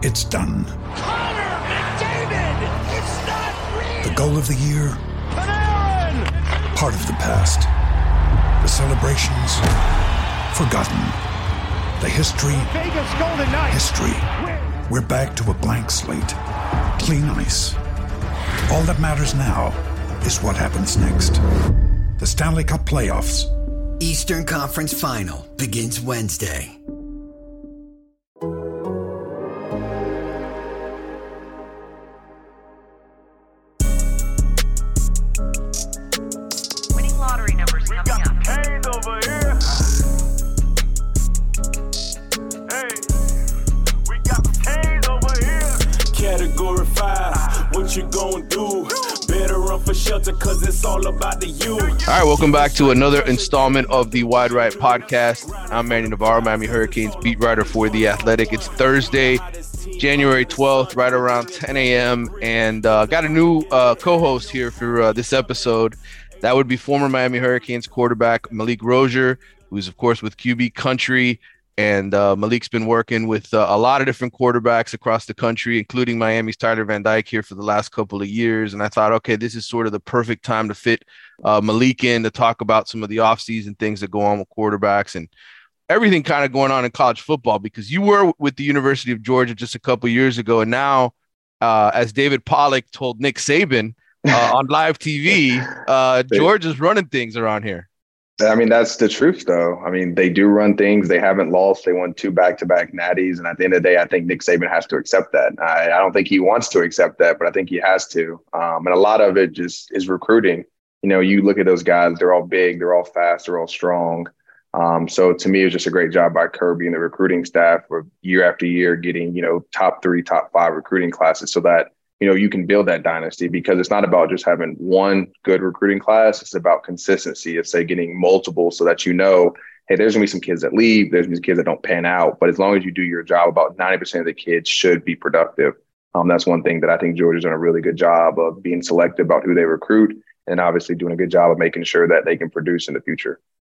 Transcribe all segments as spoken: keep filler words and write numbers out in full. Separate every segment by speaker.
Speaker 1: It's done.
Speaker 2: Connor McDavid! It's not real!
Speaker 1: The goal of the year?
Speaker 2: Panarin!
Speaker 1: Part of the past. The celebrations? Forgotten. The history?
Speaker 2: Vegas Golden Knights!
Speaker 1: History. We're back to a blank slate. Clean ice. All that matters now is what happens next. The Stanley Cup Playoffs.
Speaker 3: Eastern Conference Final begins Wednesday.
Speaker 4: Winning lottery numbers coming up.
Speaker 5: Canes over here. Hey, we got the Canes over here.
Speaker 6: Category five, what you gonna do? Better run for shelter, cause it's all about the you.
Speaker 7: All right, welcome back to another installment of the Wide Right Podcast. I'm Manny Navarro, Miami Hurricanes beat writer for The Athletic. It's Thursday, January twelfth, right around ten a.m. And uh, got a new uh, co-host here for uh, this episode. That would be former Miami Hurricanes quarterback Malik Rozier, who's, of course, with Q B Country. And uh, Malik's been working with uh, a lot of different quarterbacks across the country, including Miami's Tyler Van Dyke here for the last couple of years. And I thought, okay, this is sort of the perfect time to fit uh, Malik in to talk about some of the offseason things that go on with quarterbacks and everything kind of going on in college football, because you were with the University of Georgia just a couple of years ago. And now, uh, as David Pollack told Nick Saban uh, on live T V, uh, Georgia's running things around here.
Speaker 8: I mean, that's the truth, though. I mean, they do run things. They haven't lost. They won two back-to-back natties. And at the end of the day, I think Nick Saban has to accept that. I, I don't think he wants to accept that, but I think he has to. Um, and a lot of it just is recruiting. You know, you look at those guys, they're all big, they're all fast, they're all strong. Um, so to me, it was just a great job by Kirby and the recruiting staff for year after year getting, you know, top three, top five recruiting classes so that, you know, you can build that dynasty, because it's not about just having one good recruiting class. It's about consistency. It's say getting multiple so that, you know, hey, there's going to be some kids that leave. There's going to be kids that don't pan out. But as long as you do your job, about ninety percent of the kids should be productive. Um, that's one thing that I think Georgia's done a really good job of being selective about who they recruit, and obviously doing a good job of making sure that they can produce in the future.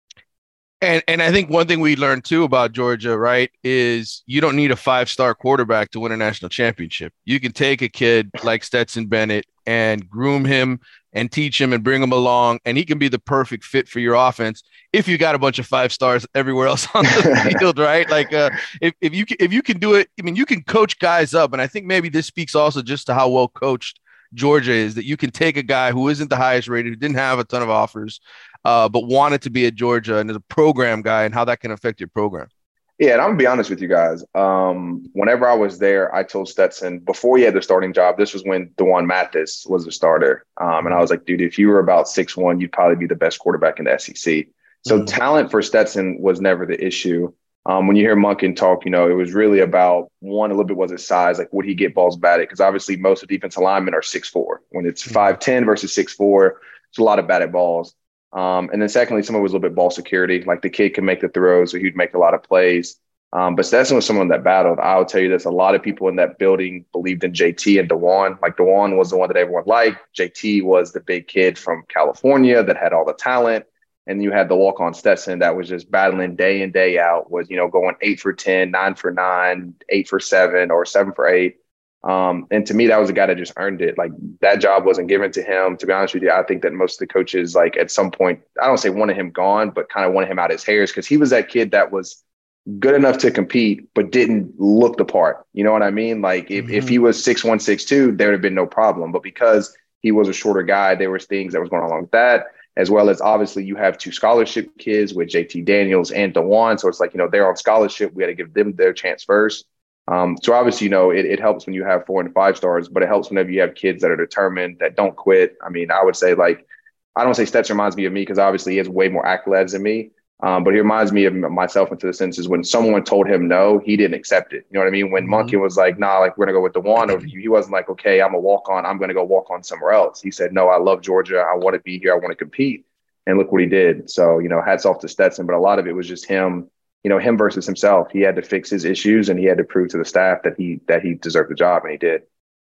Speaker 7: And and I think one thing we learned, too, about Georgia, right, is you don't need a five-star quarterback to win a national championship. You can take a kid like Stetson Bennett and groom him and teach him and bring him along, and he can be the perfect fit for your offense if you got a bunch of five stars everywhere else on the field, right? Like uh, if, if you can, if you can do it, I mean, you can coach guys up. And I think maybe this speaks also just to how well coached Georgia is, that you can take a guy who isn't the highest rated, who didn't have a ton of offers, Uh, but wanted to be at Georgia and is a program guy, and how that can affect your program.
Speaker 8: Yeah, and I'm going to be honest with you guys. Um, whenever I was there, I told Stetson, before he had the starting job, this was when DeJuan Mathis was the starter. Um, and I was like, dude, if you were about six one, you'd probably be the best quarterback in the S E C. So mm-hmm. talent for Stetson was never the issue. Um, when you hear Monken talk, you know, it was really about, one, a little bit was his size. Like, would he get balls batted? Because obviously most of the defensive linemen are six four. When it's five ten versus six four, it's a lot of batted balls. Um, and then secondly, some of it was a little bit ball security. Like, the kid can make the throws, so he'd make a lot of plays. Um, but Stetson was someone that battled. I'll tell you this, a lot of people in that building believed in J T and DeJuan. Like, DeJuan was the one that everyone liked. J T was the big kid from California that had all the talent. And you had the walk-on Stetson that was just battling day in, day out, was, you know, going eight for ten, nine for nine, eight for seven, or seven for eight. Um, and to me, that was a guy that just earned it. Like, that job wasn't given to him. To be honest with you, I think that most of the coaches, like, at some point, I don't say wanted him gone, but kind of wanted him out of his hairs, because he was that kid that was good enough to compete, but didn't look the part. You know what I mean? Like, if, mm-hmm. if he was six one, six two, there would have been no problem. But because he was a shorter guy, there was things that was going along with that, as well as obviously you have two scholarship kids with J T Daniels and DeJuan. So it's like, you know, they're on scholarship. We got to give them their chance first. Um, so obviously, you know, it, it helps when you have four and five stars, but it helps whenever you have kids that are determined, that don't quit. I mean, I would say, like, I don't say Stetson reminds me of me, because obviously he has way more accolades than me. Um, but he reminds me of myself into the senses when someone told him no, he didn't accept it. You know what I mean? When mm-hmm. Monken was like, nah, like, we're going to go with DeJuan over you, he wasn't like, okay, I'm a walk on. I'm going to go walk on somewhere else. He said, no, I love Georgia. I want to be here. I want to compete. And look what he did. So, you know, hats off to Stetson. But a lot of it was just him. You know, him versus himself. He had to fix his issues, and he had to prove to the staff that he that he deserved the job, and he did.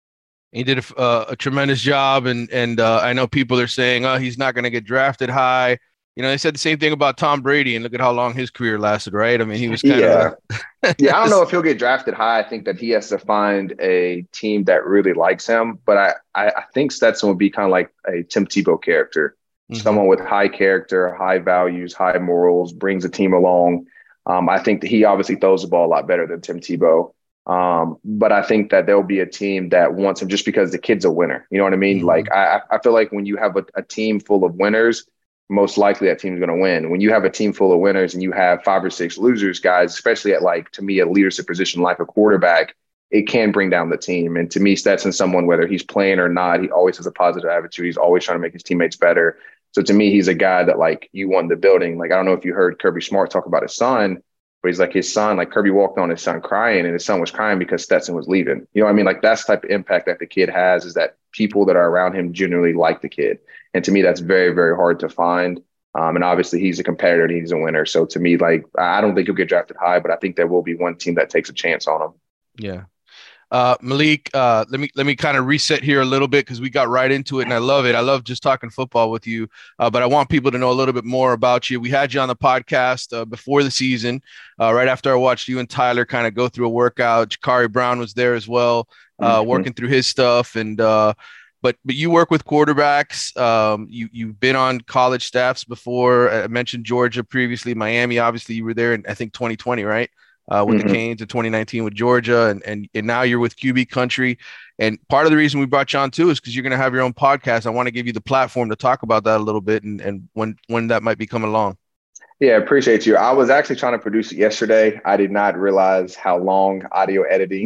Speaker 7: He did a, uh, a tremendous job, and and uh, I know people are saying, oh, he's not going to get drafted high. You know, they said the same thing about Tom Brady, and look at how long his career lasted, right? I mean, he was kind
Speaker 8: yeah.
Speaker 7: of a-
Speaker 8: yeah, I don't know if he'll get drafted high. I think that he has to find a team that really likes him. But I, I, I think Stetson would be kind of like a Tim Tebow character, mm-hmm. someone with high character, high values, high morals, brings a team along. Um, I think that he obviously throws the ball a lot better than Tim Tebow. Um, but I think that there'll be a team that wants him just because the kid's a winner. You know what I mean? Mm-hmm. Like, I, I feel like when you have a, a team full of winners, most likely that team's going to win. When you have a team full of winners and you have five or six losers, guys, especially at like, to me, a leadership position like a quarterback, it can bring down the team. And to me, Stetson, someone, whether he's playing or not, he always has a positive attitude. He's always trying to make his teammates better. So to me, he's a guy that like you want in the building. Like, I don't know if you heard Kirby Smart talk about his son, but he's like his son, like Kirby walked on his son crying and his son was crying because Stetson was leaving. You know what I mean? Like that's the type of impact that the kid has, is that people that are around him generally like the kid. And to me, that's very, very hard to find. Um, and obviously he's a competitor and he's a winner. So to me, like, I don't think he'll get drafted high, but I think there will be one team that takes a chance on him.
Speaker 7: Yeah. Uh, Malik, uh, let me let me kind of reset here a little bit because we got right into it and I love it. I love just talking football with you, uh, but I want people to know a little bit more about you. We had you on the podcast uh, before the season, uh, right after I watched you and Tyler kind of go through a workout. Jakari Brown was there as well, uh, mm-hmm. working through his stuff. And uh, but but you work with quarterbacks. Um, you you've been on college staffs before. I mentioned Georgia previously, Miami. Obviously, you were there in I think twenty twenty, right? Uh, with mm-hmm. the Canes in twenty nineteen with Georgia, and, and and now you're with Q B Country. And part of the reason we brought you on too is because you're going to have your own podcast. I want to give you the platform to talk about that a little bit, and, and when when that might be coming along.
Speaker 8: Yeah, appreciate you. I was actually trying to produce it yesterday. I did not realize how long audio editing,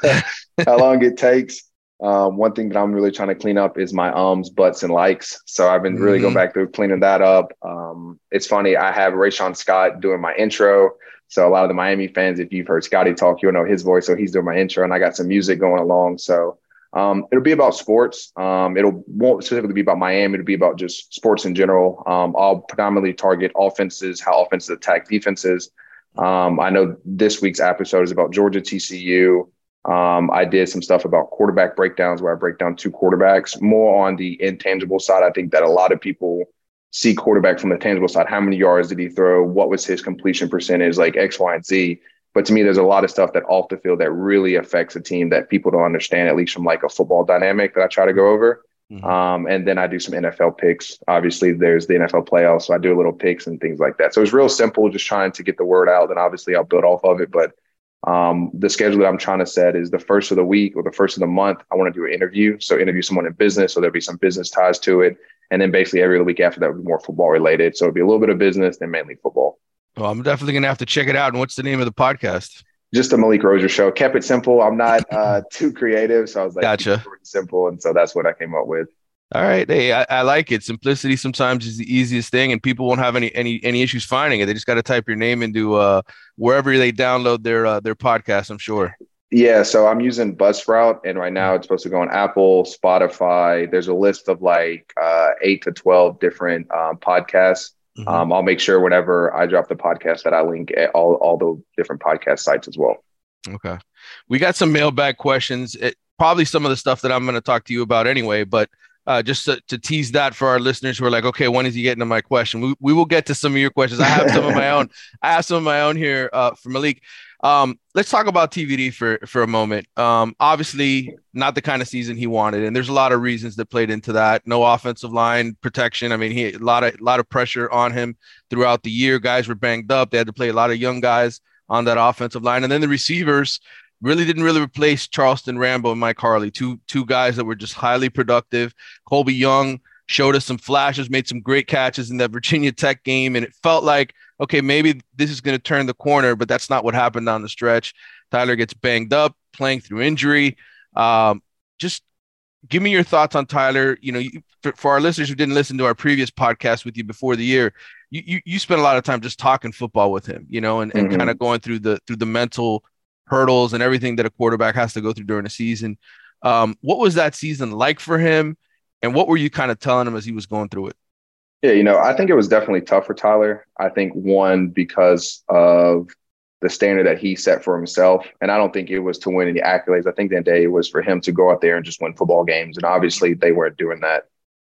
Speaker 8: how long it takes. Um, one thing that I'm really trying to clean up is my ums, buts, and likes. So I've been really mm-hmm. going back through cleaning that up. Um, it's funny. I have Rayshawn Scott doing my intro. So a lot of the Miami fans, if you've heard Scotty talk, you'll know his voice. So he's doing my intro, and I got some music going along. So um, it'll be about sports. Um, it'll won't specifically be about Miami. It'll be about just sports in general. Um, I'll predominantly target offenses, how offenses attack defenses. Um, I know this week's episode is about Georgia T C U. Um, I did some stuff about quarterback breakdowns where I break down two quarterbacks, more on the intangible side. I think that a lot of people see quarterback from the tangible side. How many yards did he throw? What was his completion percentage, like X, Y, and Z? But to me, there's a lot of stuff that off the field that really affects a team that people don't understand, at least from like a football dynamic that I try to go over. Mm-hmm. Um, and then I do some N F L picks. Obviously, there's the N F L playoffs, so I do a little picks and things like that. So it's real simple, just trying to get the word out. And obviously, I'll build off of it. But um, the schedule that I'm trying to set is the first of the week or the first of the month, I want to do an interview. So interview someone in business, so there'll be some business ties to it. And then basically every week after that would be more football related. So it'd be a little bit of business and mainly football.
Speaker 7: Well, I'm definitely going to have to check it out. And what's the name of the podcast?
Speaker 8: Just the Malik Rozier Show. Kept it simple. I'm not uh, too creative. So I was like,
Speaker 7: gotcha.
Speaker 8: Short and simple. And so that's what I came up with.
Speaker 7: All right. Hey, I, I like it. Simplicity sometimes is the easiest thing, and people won't have any any any issues finding it. They just got to type your name into uh, wherever they download their uh, their podcast, I'm sure.
Speaker 8: Yeah, so I'm using Buzzsprout, and right now it's supposed to go on Apple, Spotify. There's a list of like uh, eight to twelve different um, podcasts. Mm-hmm. Um, I'll make sure whenever I drop the podcast that I link at all, all the different podcast sites as well.
Speaker 7: Okay. We got some mailbag questions. It, probably some of the stuff that I'm going to talk to you about anyway, but uh, just to, to tease that for our listeners who are like, okay, when is he getting to my question? We, we will get to some of your questions. I have some of my own. I have some of my own here uh, for Malik. Um, let's talk about T V D for, for a moment. Um, obviously not the kind of season he wanted, and there's a lot of reasons that played into that. No offensive line protection. I mean, he a lot of, a lot of pressure on him throughout the year. Guys were banged up. They had to play a lot of young guys on that offensive line. And then the receivers really didn't really replace Charleston Rambo and Mike Harley, two, two guys that were just highly productive. Colby Young showed us some flashes, made some great catches in that Virginia Tech game. And it felt like, okay, maybe this is going to turn the corner, but that's not what happened down the stretch. Tyler gets banged up, playing through injury. Um, just give me your thoughts on Tyler. You know, you, for, for our listeners who didn't listen to our previous podcast with you before the year, you, you, you spent a lot of time just talking football with him, you know, and, and mm-hmm. kind of going through the, through the mental hurdles and everything that a quarterback has to go through during a season. Um, what was that season like for him? And what were you kind of telling him as he was going through it?
Speaker 8: Yeah, you know, I think it was definitely tough for Tyler. I think one, because of the standard that he set for himself. And I don't think it was to win any accolades. I think that day it was for him to go out there and just win football games. And obviously they weren't doing that.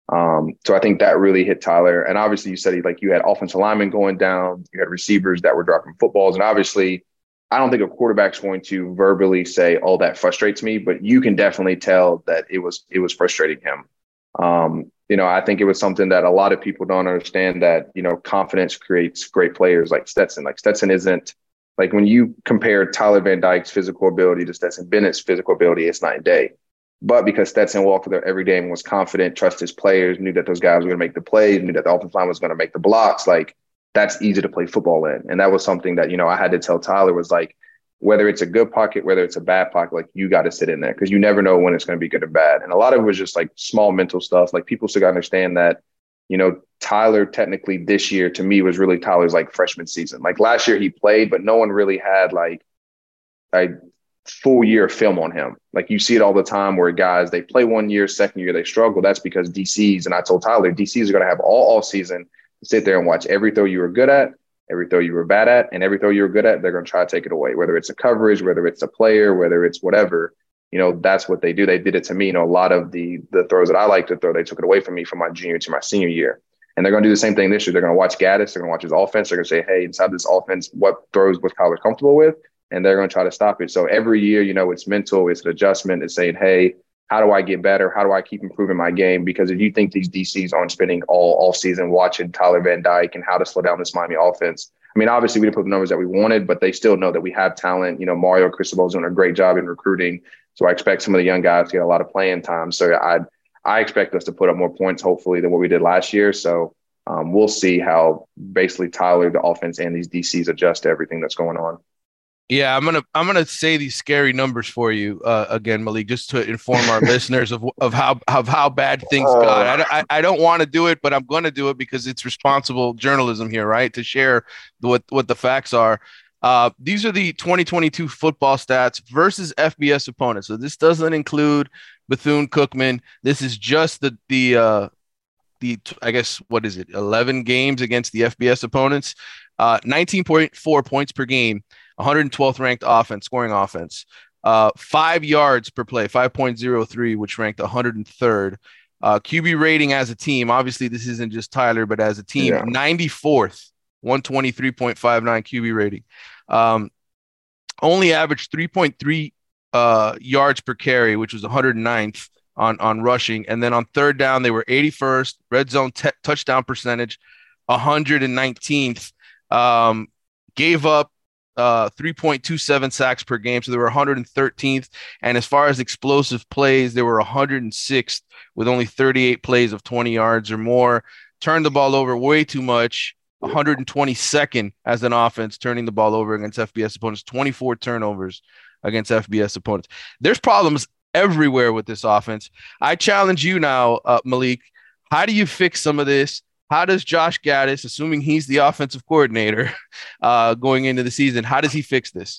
Speaker 8: Um, so I think that really hit Tyler. And obviously you said, like, you had offensive linemen going down, you had receivers that were dropping footballs. And obviously I don't think a quarterback's going to verbally say, oh, that frustrates me, but you can definitely tell that it was, it was frustrating him. Um, you know, I think it was something that a lot of people don't understand, that, you know, confidence creates great players like Stetson. Like Stetson isn't like, when you compare Tyler Van Dyke's physical ability to Stetson Bennett's physical ability, it's night and day. But because Stetson walked there every day and was confident, trusted his players, knew that those guys were going to make the plays, knew that the offensive line was going to make the blocks, like, that's easy to play football in. And that was something that, you know, I had to tell Tyler was like, whether it's a good pocket, whether it's a bad pocket, like, you got to sit in there because you never know when it's going to be good or bad. And a lot of it was just like small mental stuff. Like, people still got to understand that, you know, Tyler technically this year to me was really Tyler's like freshman season. Like last year he played, but no one really had like a full year of film on him. Like, you see it all the time where guys, they play one year, second year, they struggle. That's because D Cs, and I told Tyler, D Cs are going to have all, all season to sit there and watch every throw you were good at, every throw you were bad at, and every throw you were good at, they're going to try to take it away, whether it's a coverage, whether it's a player, whether it's whatever. You know, that's what they do. They did it to me. You know, a lot of the the throws that I like to throw, they took it away from me from my junior to my senior year. And they're going to do the same thing this year. They're going to watch Gaddis. They're going to watch his offense. They're going to say, hey, inside this offense, what throws was Tyler comfortable with? And they're going to try to stop it. So every year, you know, it's mental, it's an adjustment. It's saying, hey, how do I get better? How do I keep improving my game? Because if you think these D Cs aren't spending all all season watching Tyler Van Dyke and how to slow down this Miami offense, I mean, obviously we didn't put the numbers that we wanted, but they still know that we have talent. You know, Mario Cristobal is doing a great job in recruiting. So I expect some of the young guys to get a lot of playing time. So I I expect us to put up more points, hopefully, than what we did last year. So um, we'll see how basically Tyler, the offense, and these D Cs adjust to everything that's going on.
Speaker 7: Yeah, I'm gonna I'm gonna say these scary numbers for you uh, again, Malik, just to inform our listeners of of how of how bad things uh, got. I, I, I don't want to do it, but I'm going to do it because it's responsible journalism here, right? To share what what the facts are. Uh, these are the twenty twenty-two football stats versus F B S opponents. So this doesn't include Bethune-Cookman. This is just the the uh, the I guess what is it? eleven games against the F B S opponents. Uh, nineteen point four points per game. one hundred twelfth ranked offense, scoring offense, uh, five yards per play, five point oh three, which ranked one hundred third. Uh, Q B rating as a team, obviously this isn't just Tyler, but as a team, yeah. ninety-fourth, one twenty-three point five nine Q B rating. Um, only averaged three point three uh, yards per carry, which was one hundred ninth on, on rushing. And then on third down, they were eighty-first, red zone t- touchdown percentage, one hundred nineteenth. Um, gave up uh, three point two seven sacks per game. So they were one hundred thirteenth. And as far as explosive plays, they were one hundred sixth with only thirty-eight plays of twenty yards or more. Turned the ball over way too much. one hundred twenty-second as an offense, turning the ball over against F B S opponents. twenty-four turnovers against F B S opponents. There's problems everywhere with this offense. I challenge you now, uh, Malik. How do you fix some of this? How does Josh Gaddis, assuming he's the offensive coordinator uh, going into the season, how does he fix this?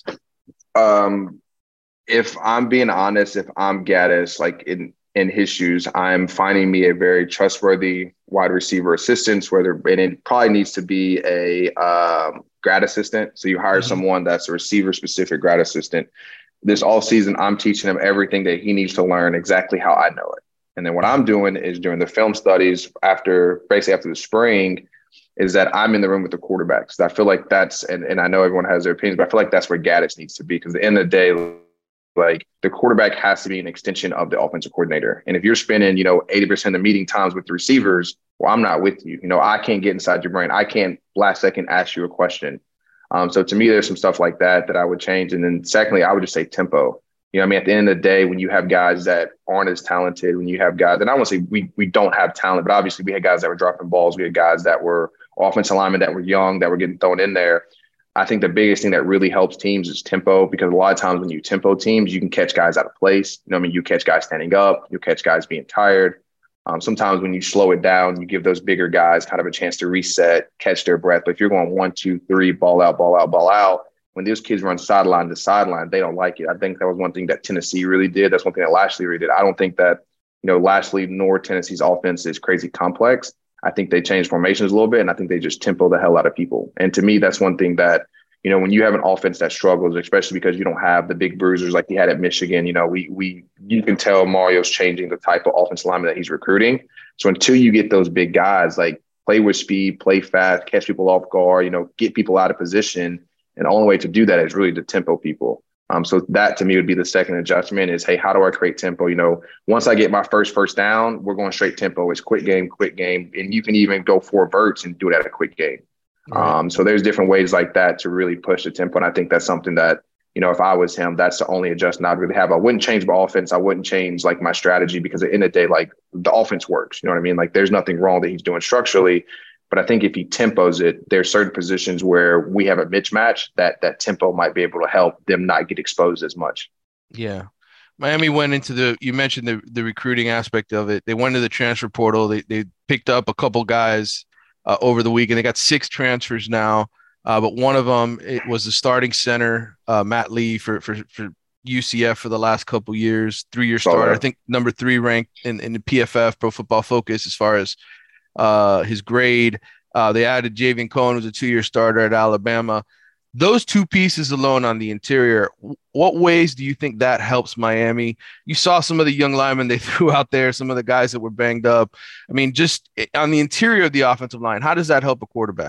Speaker 8: Um, if I'm being honest, if I'm Gaddis, like in, in his shoes, I'm finding me a very trustworthy wide receiver assistant, whether and it probably needs to be a um, grad assistant. So you hire mm-hmm. someone that's a receiver specific grad assistant. This all season, I'm teaching him everything that he needs to learn exactly how I know it. And then what I'm doing is during the film studies after basically after the spring is that I'm in the room with the quarterbacks. I feel like that's, and, and I know everyone has their opinions, but I feel like that's where Gaddis needs to be. Because at the end of the day, like the quarterback has to be an extension of the offensive coordinator. And if you're spending, you know, eighty percent of the meeting times with the receivers, well, I'm not with you. You know, I can't get inside your brain. I can't last second ask you a question. Um, so to me, there's some stuff like that that I would change. And then secondly, I would just say tempo. You know, I mean, at the end of the day, when you have guys that aren't as talented, when you have guys, and I won't say we we don't have talent, but obviously we had guys that were dropping balls. We had guys that were offensive linemen that were young, that were getting thrown in there. I think the biggest thing that really helps teams is tempo, because a lot of times when you tempo teams, you can catch guys out of place. You know, I mean, you catch guys standing up, you catch guys being tired. Um, sometimes when you slow it down, you give those bigger guys kind of a chance to reset, catch their breath. But if you're going one, two, three, ball out, ball out, ball out, when those kids run sideline to sideline, they don't like it. I think that was one thing that Tennessee really did. That's one thing that Lashley really did. I don't think that, you know, Lashley nor Tennessee's offense is crazy complex. I think they changed formations a little bit, and I think they just tempo the hell out of people. And to me, that's one thing that, you know, when you have an offense that struggles, especially because you don't have the big bruisers like he had at Michigan, you know, we we you can tell Mario's changing the type of offensive lineman that he's recruiting. So until you get those big guys, like play with speed, play fast, catch people off guard, you know, get people out of position. And the only way to do that is really to tempo people. Um, so that to me would be the second adjustment is, hey, how do I create tempo? You know, once I get my first first down, we're going straight tempo. It's quick game, quick game. And you can even go four verts and do it at a quick game. Right. Um, so there's different ways like that to really push the tempo. And I think that's something that, you know, if I was him, that's the only adjustment I'd really have. I wouldn't change my offense. I wouldn't change like my strategy because at the end of the day, like the offense works. You know what I mean? Like there's nothing wrong that he's doing structurally. But I think if he tempos it, there's certain positions where we have a mismatch that that tempo might be able to help them not get exposed as much.
Speaker 7: Yeah. Miami went into the, you mentioned the the recruiting aspect of it. They went to the transfer portal. They they picked up a couple guys uh, over the week, and they got six transfers now. Uh, but one of them, it was the starting center, uh, Matt Lee for, for, for U C F for the last couple years, three-year starter. I think number three ranked in, in the P F F, Pro Football Focus, as far as uh, his grade. Uh, they added Javian Cohen, who's a two-year starter at Alabama. Those two pieces alone on the interior, what ways do you think that helps Miami? You saw some of the young linemen they threw out there, some of the guys that were banged up. I mean, just on the interior of the offensive line, how does that help a quarterback?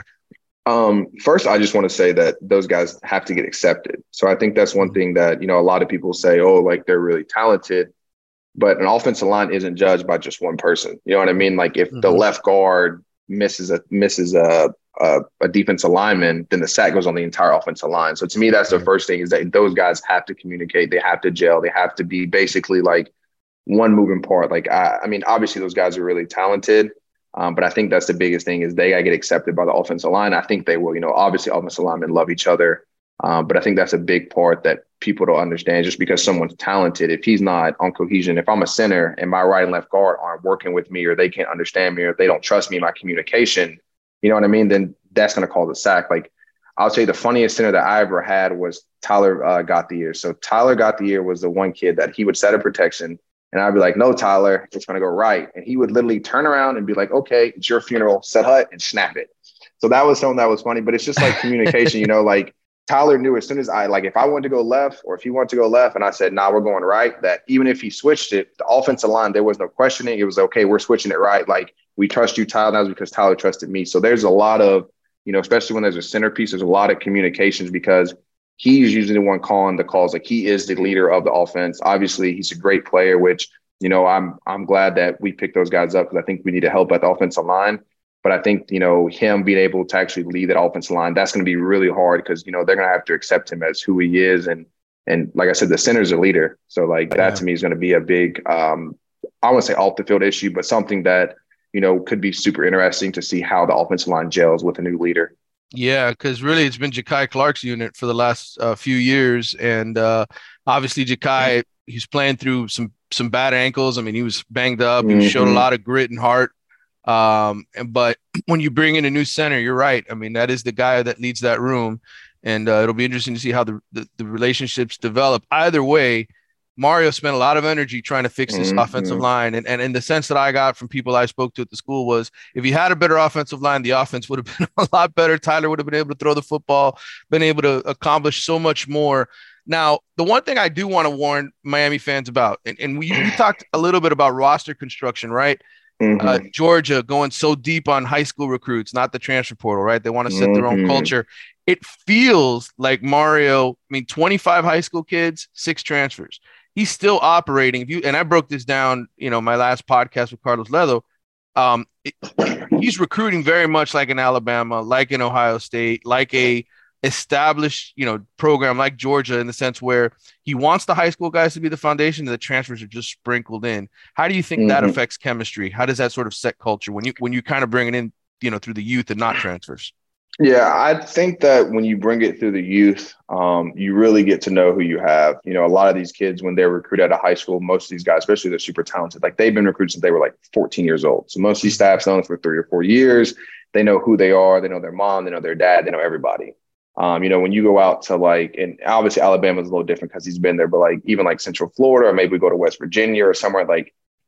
Speaker 8: Um, first, I just want to say that those guys have to get accepted. So I think that's one thing that, you know, a lot of people say, oh, like they're really talented. But an offensive line isn't judged by just one person. You know what I mean? Like if mm-hmm. the left guard misses a misses a, a a defensive lineman, then the sack goes on the entire offensive line. So to me, that's the first thing, is that those guys have to communicate. They have to gel. They have to be basically like one moving part. Like, I, I mean, obviously those guys are really talented. Um, but I think that's the biggest thing, is they got to get accepted by the offensive line. I think they will. You know, obviously offensive linemen love each other. Um, but I think that's a big part that people don't understand. Just because someone's talented, if he's not on cohesion, if I'm a center and my right and left guard aren't working with me, or they can't understand me, or if they don't trust me in my communication, you know what I mean? Then that's going to cause a sack. Like, I'll tell you, the funniest center that I ever had was Tyler uh, Gauthier. So Tyler Gauthier was the one kid that he would set a protection, and I'd be like, no, Tyler, it's going to go right. And he would literally turn around and be like, okay, it's your funeral, set hut, and snap it. So that was something that was funny, but it's just like communication, you know, like Tyler knew as soon as I, like, if I wanted to go left, or if he wanted to go left and I said, nah, we're going right, that even if he switched it, the offensive line, there was no questioning. It was, okay, we're switching it right. Like, we trust you, Tyler. That was because Tyler trusted me. So there's a lot of, you know, especially when there's a centerpiece, there's a lot of communications, because he's usually the one calling the calls. Like, he is the leader of the offense. Obviously, he's a great player, which, you know, I'm I'm glad that we picked those guys up, because I think we need to help at the offensive line. But I think, you know, him being able to actually lead that offensive line, that's going to be really hard, because, you know, they're going to have to accept him as who he is. And, and like I said, the center's a leader. So, like, that
Speaker 7: yeah.
Speaker 8: to me is going to be a big, um, I wouldn't say off the field issue, but something that, you know, could be super interesting to see how the offensive line gels with a new leader.
Speaker 7: Yeah, because really it's been Ja'Kai Clark's unit for the last uh, few years. And uh, obviously Ja'Kai, he's playing through some some bad ankles. I mean, he was banged up. He mm-hmm. showed a lot of grit and heart. Um, and, but when you bring in a new center, you're right. I mean, that is the guy that leads that room. And uh, it'll be interesting to see how the, the, the relationships develop. Either way, Mario spent a lot of energy trying to fix this mm-hmm. offensive line. And, and in the sense that I got from people I spoke to at the school was, if you had a better offensive line, the offense would have been a lot better. Tyler would have been able to throw the football, been able to accomplish so much more. Now, the one thing I do want to warn Miami fans about, and, and we, we talked a little bit about roster construction, right? Mm-hmm. Uh, Georgia going so deep on high school recruits, not the transfer portal, right? They want to set mm-hmm. their own culture. It feels like Mario, I mean, twenty-five high school kids, six transfers. He's still operating. If you and I broke this down, you know, my last podcast with Carlos Ledo. Um, it, he's recruiting very much like in Alabama, like in Ohio State, like a established, you know, program like Georgia, in the sense where he wants the high school guys to be the foundation, and the transfers are just sprinkled in. How do you think mm-hmm. that affects chemistry? How does that sort of set culture when you when you kind of bring it in, you know, through the youth and not transfers?
Speaker 8: Yeah, I think that when you bring it through the youth, um, you really get to know who you have. You know, a lot of these kids, when they're recruited out of high school, most of these guys, especially they're super talented, like they've been recruited since they were like fourteen years old. So most of these staffs known for three or four years. They know who they are. They know their mom. They know their dad. They know everybody. Um, you know, when you go out to like, and obviously Alabama is a little different because he's been there, but like even like Central Florida, or maybe we go to West Virginia or somewhere, like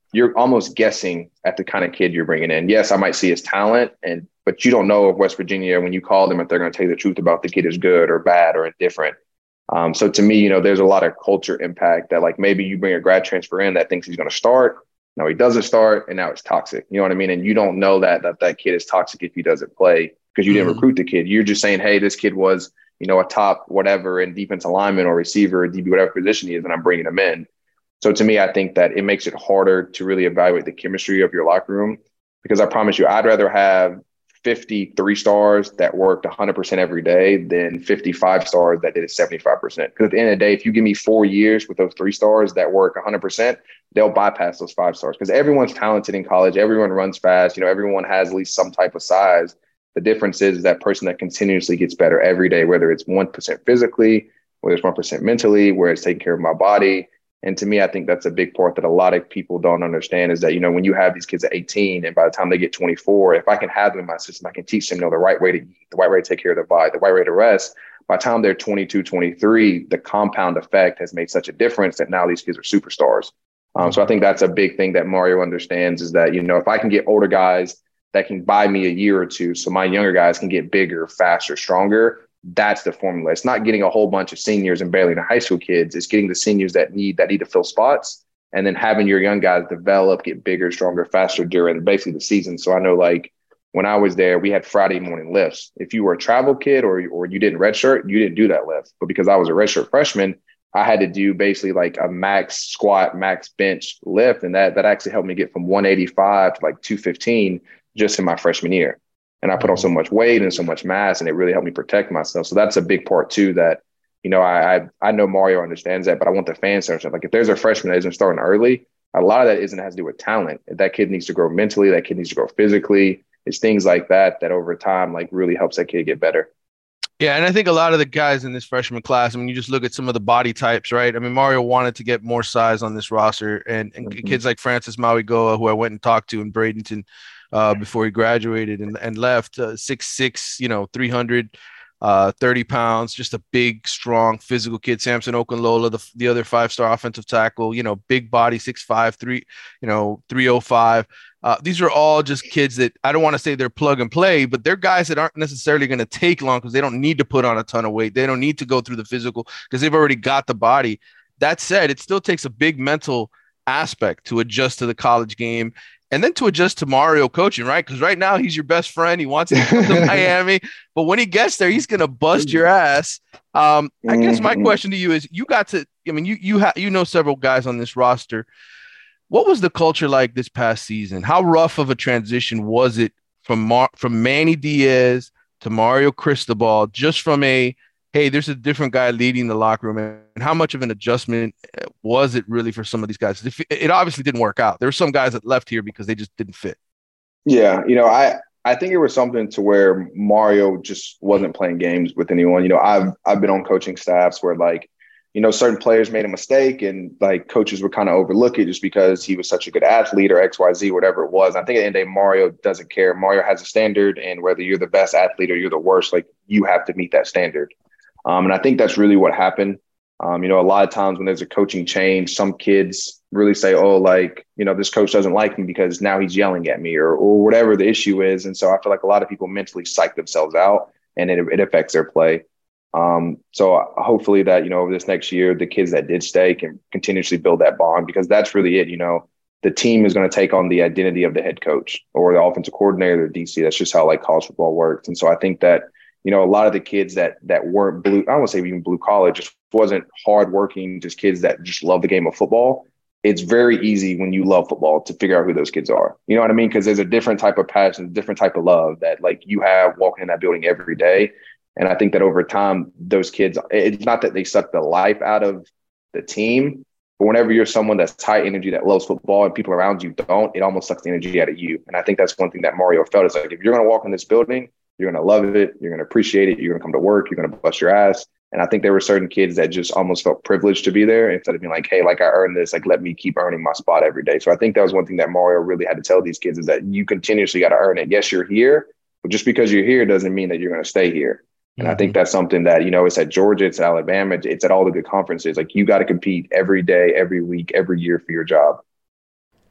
Speaker 8: you're almost guessing at the kind of kid you're bringing in. Yes, I might see his talent, and but you don't know if West Virginia, when you call them, if they're going to tell you the truth about the kid is good or bad or indifferent. Um, so to me, you know, there's a lot of culture impact that, like, maybe you bring a grad transfer in that thinks he's going to start. No, he doesn't start, and now it's toxic. You know what I mean? And you don't know that that, that kid is toxic if he doesn't play because you mm-hmm. didn't recruit the kid. You're just saying, hey, this kid was, you know, a top whatever in defensive lineman or receiver or D B, whatever position he is, and I'm bringing him in. So to me, I think that it makes it harder to really evaluate the chemistry of your locker room, because I promise you, I'd rather have fifty three stars that worked one hundred percent every day than fifty-five stars that did it seventy-five percent. Because at the end of the day, if you give me four years with those three stars that work one hundred percent, they'll bypass those five stars because everyone's talented in college. Everyone runs fast. You know, everyone has at least some type of size. The difference is that person that continuously gets better every day, whether it's one percent physically, whether it's one percent mentally, where it's taking care of my body. And to me, I think that's a big part that a lot of people don't understand is that, you know, when you have these kids at eighteen and by the time they get twenty-four, if I can have them in my system, I can teach them, you know, the right way to eat, the right way to take care of their body, the right way to rest. By the time they're twenty-two, twenty-three, the compound effect has made such a difference that now these kids are superstars. Um, so I think that's a big thing that Mario understands is that, you know, if I can get older guys that can buy me a year or two so my younger guys can get bigger, faster, stronger, that's the formula. It's not getting a whole bunch of seniors and barely the high school kids. It's getting the seniors that need that need to fill spots and then having your young guys develop, get bigger, stronger, faster during basically the season. So I know, like, when I was there, we had Friday morning lifts. If you were a travel kid or, or you didn't redshirt, you didn't do that lift. But because I was a redshirt freshman, I had to do basically like a max squat, max bench lift. And that, that actually helped me get from one eighty-five to like two fifteen just in my freshman year. And I put on so much weight and so much mass, and it really helped me protect myself. So that's a big part too that, you know, I I, I know Mario understands that, but I want the fans to understand. Like, if there's a freshman that isn't starting early, a lot of that isn't has to do with talent. That kid needs to grow mentally. That kid needs to grow physically. It's things like that that over time, like, really helps that kid get better.
Speaker 7: Yeah, and I think a lot of the guys in this freshman class, I mean, you just look at some of the body types, right? I mean, Mario wanted to get more size on this roster, and, and mm-hmm. kids like Francis Mauigoa, who I went and talked to in Bradenton uh, before he graduated and, and left, uh, six six, you know, three hundred thirty pounds, just a big, strong, physical kid. Samson Okunlola, the, the other five-star offensive tackle, you know, big body, six five, three, you know, three oh five. Uh, these are all just kids that I don't want to say they're plug and play, but they're guys that aren't necessarily going to take long because they don't need to put on a ton of weight. They don't need to go through the physical because they've already got the body. That said, it still takes a big mental aspect to adjust to the college game and then to adjust to Mario coaching, right? Because right now he's your best friend. He wants to come to Miami, but when he gets there, he's going to bust your ass. Um, I guess my question to you is, you got to, I mean, you you ha- you know several guys on this roster. What was the culture like this past season? How rough of a transition was it from Mar- from Manny Diaz to Mario Cristobal, just from a, hey, there's a different guy leading the locker room, and how much of an adjustment was it really for some of these guys? It obviously didn't work out. There were some guys that left here because they just didn't fit.
Speaker 8: Yeah, you know, I, I think it was something to where Mario just wasn't playing games with anyone. You know, I've I've been on coaching staffs where, like, you know, certain players made a mistake and, like, coaches would kind of overlook it just because he was such a good athlete or X, Y, Z, whatever it was. I think at the end of the day, Mario doesn't care. Mario has a standard, and whether you're the best athlete or you're the worst, like, you have to meet that standard. Um, and I think that's really what happened. Um, you know, a lot of times when there's a coaching change, some kids really say, oh, like, you know, this coach doesn't like me because now he's yelling at me or, or whatever the issue is. And so I feel like a lot of people mentally psych themselves out, and it, it affects their play. Um, so hopefully that, you know, over this next year, the kids that did stay can continuously build that bond, because that's really it. You know, the team is going to take on the identity of the head coach or the offensive coordinator, the D C. That's just how, like, college football works. And so I think that, you know, a lot of the kids that that weren't blue, I don't want to say even blue collar, just wasn't hardworking, just kids that just love the game of football. It's very easy when you love football to figure out who those kids are. You know what I mean? Because there's a different type of passion, a different type of love that, like, you have walking in that building every day. And I think that over time, those kids, it's not that they suck the life out of the team, but whenever you're someone that's high energy, that loves football, and people around you don't, it almost sucks the energy out of you. And I think that's one thing that Mario felt is, like, if you're going to walk in this building, you're going to love it, you're going to appreciate it, you're going to come to work, you're going to bust your ass. And I think there were certain kids that just almost felt privileged to be there instead of being like, hey, like, I earned this, like, let me keep earning my spot every day. So I think that was one thing that Mario really had to tell these kids is that you continuously got to earn it. Yes, you're here, but just because you're here doesn't mean that you're going to stay here. And I think that's something that, you know, it's at Georgia, it's at Alabama, it's at all the good conferences. Like, you got to compete every day, every week, every year for your job.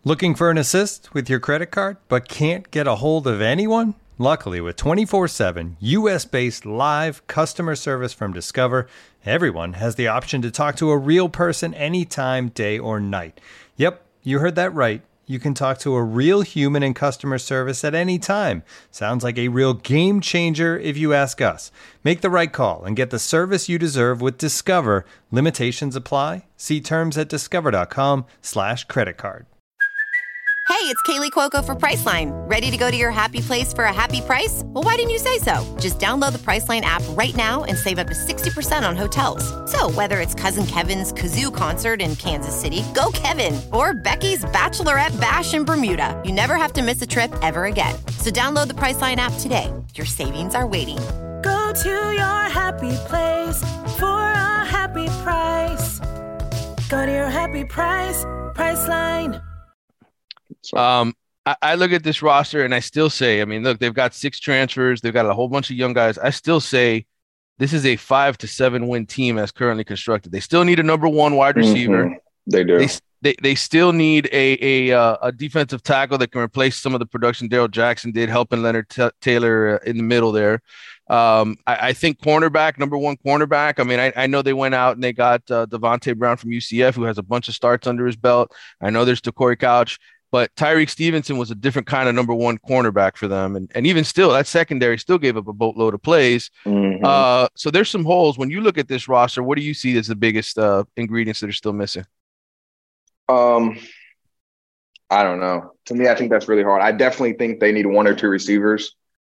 Speaker 9: Looking for an assist with your credit card, but can't get a hold of anyone? Luckily, with twenty-four seven U S-based live customer service from Discover, everyone has the option to talk to a real person anytime, day or night. Yep, you heard that right. You can talk to a real human in customer service at any time. Sounds like a real game changer if you ask us. Make the right call and get the service you deserve with Discover. Limitations apply. See terms at discover.com slash credit card.
Speaker 10: Hey, it's Kaylee Cuoco for Priceline. Ready to go to your happy place for a happy price? Well, why didn't you say so? Just download the Priceline app right now and save up to sixty percent on hotels. So whether it's Cousin Kevin's Kazoo Concert in Kansas City, go Kevin, or Becky's Bachelorette Bash in Bermuda, you never have to miss a trip ever again. So download the Priceline app today. Your savings are waiting.
Speaker 11: Go to your happy place for a happy price. Go to your happy price, Priceline.
Speaker 7: Um, I, I look at this roster and I still say, I mean, look, they've got six transfers. They've got a whole bunch of young guys. I still say this is a five to seven win team as currently constructed. They still need a number one wide receiver.
Speaker 8: Mm-hmm. They do.
Speaker 7: They, they, they still need a, a, uh, a defensive tackle that can replace some of the production Darrell Jackson did, helping Leonard T- Taylor in the middle there. Um, I, I think cornerback, number one cornerback. I mean, I, I know they went out and they got uh, Devontae Brown from U C F, who has a bunch of starts under his belt. I know there's DeCorey Couch. But Tyreek Stevenson was a different kind of number one cornerback for them. And, and even still, that secondary still gave up a boatload of plays. Mm-hmm. Uh, so there's some holes. When you look at this roster, what do you see as the biggest uh, ingredients that are still missing?
Speaker 8: Um, I don't know. To me, I think that's really hard. I definitely think they need one or two receivers.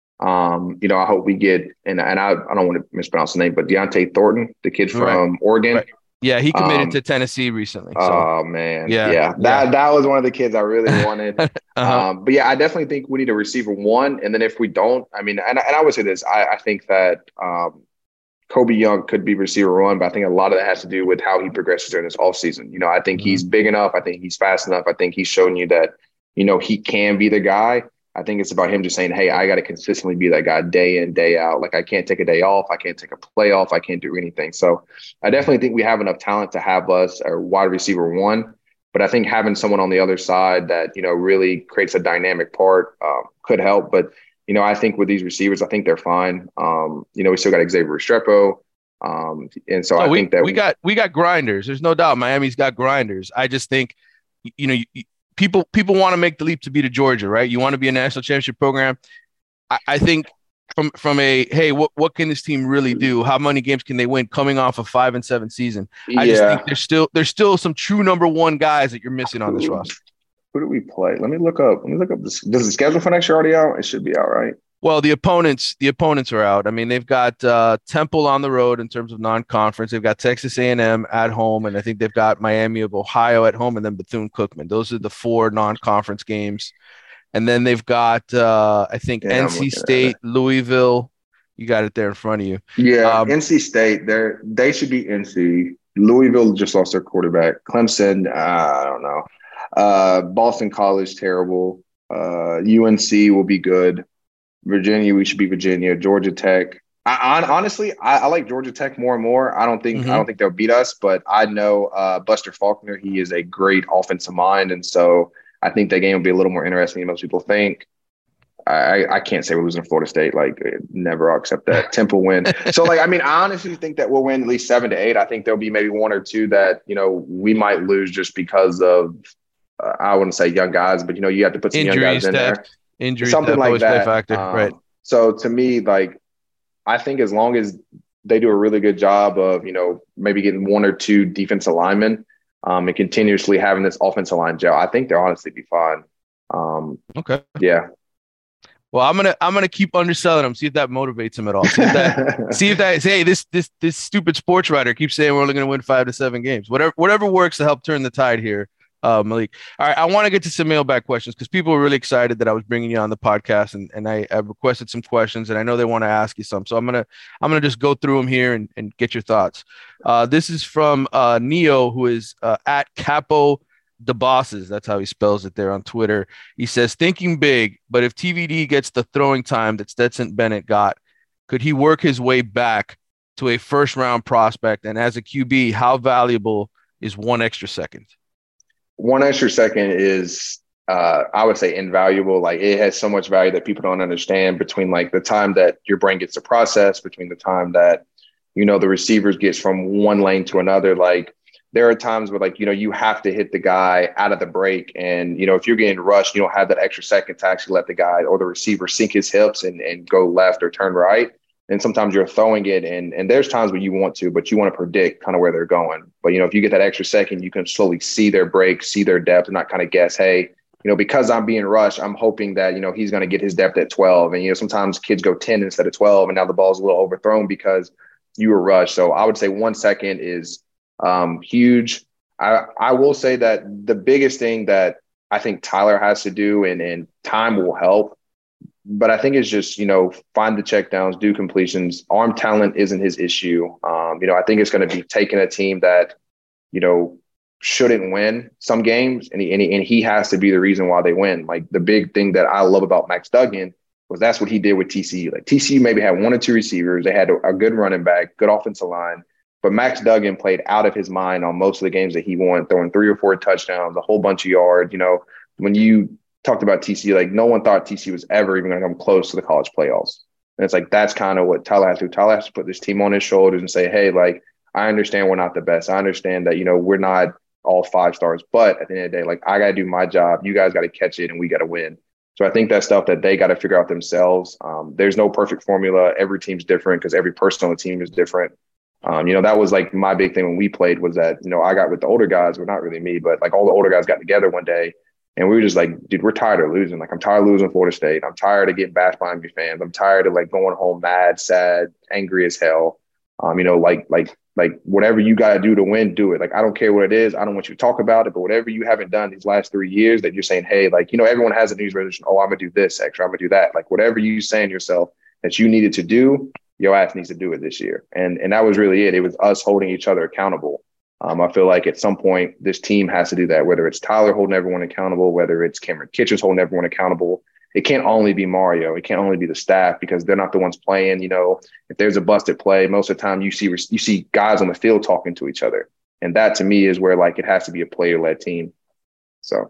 Speaker 8: Um, you know, I hope we get, and, and I, I don't want to mispronounce the name, but Deontay Thornton, the kid from right. Oregon.
Speaker 7: Right. Yeah, he committed um, to Tennessee recently. So.
Speaker 8: Oh man, yeah, yeah, that yeah. that was one of the kids I really wanted. uh-huh. um, but yeah, I definitely think we need a receiver one, and then if we don't, I mean, and, and I would say this, I, I think that um, Kobe Young could be receiver one, but I think a lot of that has to do with how he progresses during this offseason. You know, I think mm-hmm. he's big enough. I think he's fast enough. I think he's shown you that, you know, he can be the guy. I think it's about him just saying, hey, I got to consistently be that guy day in, day out. Like I can't take a day off. I can't take a play off. I can't do anything. So I definitely think we have enough talent to have us a wide receiver one. But I think having someone on the other side that, you know, really creates a dynamic part um, could help. But, you know, I think with these receivers, I think they're fine. Um, you know, we still got Xavier Restrepo. Um, and so, so I
Speaker 7: we,
Speaker 8: think that
Speaker 7: we, we got we got grinders. There's no doubt Miami's got grinders. I just think, you know, you, People people want to make the leap to be to Georgia, right? You want to be a national championship program. I, I think from from a hey, what what can this team really do? How many games can they win coming off a five and seven season? I yeah. just think there's still there's still some true number one guys that you're missing on this roster.
Speaker 8: Who do we play? Let me look up. Let me look up this. Does the schedule for next year already out? It should be out, right?
Speaker 7: Well, the opponents, the opponents are out. I mean, they've got uh, Temple on the road in terms of non-conference. They've got Texas A and M at home, and I think they've got Miami of Ohio at home, and then Bethune-Cookman. Those are the four non-conference games. And then they've got, uh, I think, yeah, N C State, Louisville. You got it there in front of you.
Speaker 8: Yeah, um, N C State. They they should be N C. Louisville just lost their quarterback. Clemson, uh, I don't know. Uh, Boston College, terrible. Uh, U N C will be good. Virginia, we should be Virginia. Georgia Tech. I, I honestly, I, I like Georgia Tech more and more. I don't think mm-hmm. I don't think they'll beat us, but I know uh, Buster Faulkner. He is a great offensive mind, and so I think that game will be a little more interesting than most people think. I, I can't say we're losing to Florida State. Like, never I'll accept that. Temple win. So, like, I mean, I honestly think that we'll win at least seven to eight. I think there'll be maybe one or two that, you know, we might lose just because of, uh, I wouldn't say young guys, but, you know, you have to put some Injuries, young guys in there.
Speaker 7: Injuries,
Speaker 8: something like that.
Speaker 7: Factor. Um, right.
Speaker 8: So, to me, like, I think as long as they do a really good job of, you know, maybe getting one or two defensive linemen um, and continuously having this offensive line gel, I think they'll honestly be fine. Um,
Speaker 7: okay.
Speaker 8: Yeah.
Speaker 7: Well, I'm gonna I'm gonna keep underselling them. See if that motivates him at all. See if that see if that hey this this this stupid sports writer keeps saying we're only gonna win five to seven games. Whatever whatever works to help turn the tide here, uh, Malik. All right, I want to get to some mailbag questions because people were really excited that I was bringing you on the podcast, and and I, I requested some questions, and I know they want to ask you some. So I'm gonna I'm gonna just go through them here and, and get your thoughts. Uh, this is from uh, Neo, who is uh, at Capo. The bosses, that's how he spells it there on Twitter. He says, thinking big, but if T V D gets the throwing time that Stetson Bennett got, could he work his way back to a first round prospect? And as a Q B, how valuable is one extra second?
Speaker 8: One extra second is uh, I would say invaluable. Like it has so much value that people don't understand between like the time that your brain gets to process, between the time that, you know, the receivers gets from one lane to another. Like there are times where like, you know, you have to hit the guy out of the break. And, you know, if you're getting rushed, you don't have that extra second to actually let the guy or the receiver sink his hips and, and go left or turn right. And sometimes you're throwing it and, and there's times where you want to, but you want to predict kind of where they're going. But, you know, if you get that extra second, you can slowly see their break, see their depth and not kind of guess, hey, you know, because I'm being rushed, I'm hoping that, you know, he's going to get his depth at twelve. And, you know, sometimes kids go ten instead of twelve and now the ball's a little overthrown because you were rushed. So I would say one second is um, huge. I, I will say that the biggest thing that I think Tyler has to do and, and time will help. But I think it's just, you know, find the checkdowns, do completions. Arm talent isn't his issue. Um, you know, I think it's going to be taking a team that, you know, shouldn't win some games, and he, and, he, and he has to be the reason why they win. Like the big thing that I love about Max Duggan was that's what he did with T C U. Like T C U maybe had one or two receivers. They had a, a good running back, good offensive line. But Max Duggan played out of his mind on most of the games that he won, throwing three or four touchdowns, a whole bunch of yards. You know, when you talked about T C U, like no one thought T C U was ever even going to come close to the college playoffs. And it's like that's kind of what Tyler has to do. Tyler has to put this team on his shoulders and say, hey, like, I understand we're not the best. I understand that, you know, we're not all five stars. But at the end of the day, like, I got to do my job. You guys got to catch it and we got to win. So I think that's stuff that they got to figure out themselves. Um, there's no perfect formula. Every team's different because every person on the team is different. Um, you know, that was like my big thing when we played was that, you know, I got with the older guys, well, not really me, but like all the older guys got together one day and we were just like, dude, we're tired of losing. Like, I'm tired of losing Florida State. I'm tired of getting bashed by Miami fans. I'm tired of like going home mad, sad, angry as hell. Um, you know, like, like, like whatever you got to do to win, do it. Like, I don't care what it is. I don't want you to talk about it, but whatever you haven't done these last three years that you're saying, hey, like, you know, everyone has a New Year's resolution. Oh, I'm going to do this extra. I'm going to do that. Like, whatever you saying yourself that you needed to do, your ass needs to do it this year. And, and that was really it. It was us holding each other accountable. Um, I feel like at some point this team has to do that, whether it's Tyler holding everyone accountable, whether it's Cameron Kitchens holding everyone accountable. It can't only be Mario. It can't only be the staff because they're not the ones playing. You know, if there's a busted play, most of the time you see you see guys on the field talking to each other. And that to me is where like it has to be a player-led team. So,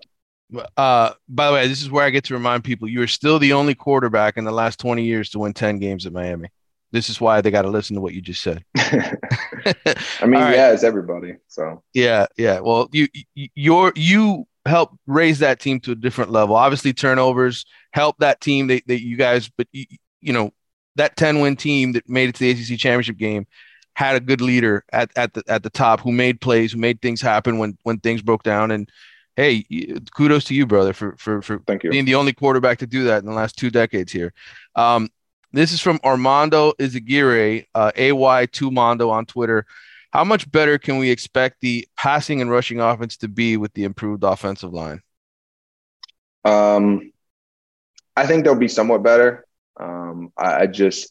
Speaker 7: uh, by the way, this is where I get to remind people you are still the only quarterback in the last twenty years to win ten games at Miami. This is why they got to listen to what you just said.
Speaker 8: I mean,
Speaker 7: right.
Speaker 8: Yeah, it's everybody. So
Speaker 7: yeah, yeah. Well, you you're you help raise that team to a different level. Obviously, turnovers help that team. That that you guys, but you, you know that ten win team that made it to the A C C championship game had a good leader at at the at the top who made plays, who made things happen when when things broke down. And hey, kudos to you, brother, for for for
Speaker 8: Thank you.
Speaker 7: being the only quarterback to do that in the last two decades here. Um, This is from Armando Izaguirre, uh, A Y two Mondo on Twitter. How much better can we expect the passing and rushing offense to be with the improved offensive line?
Speaker 8: Um, I think they'll be somewhat better. Um, I, I just,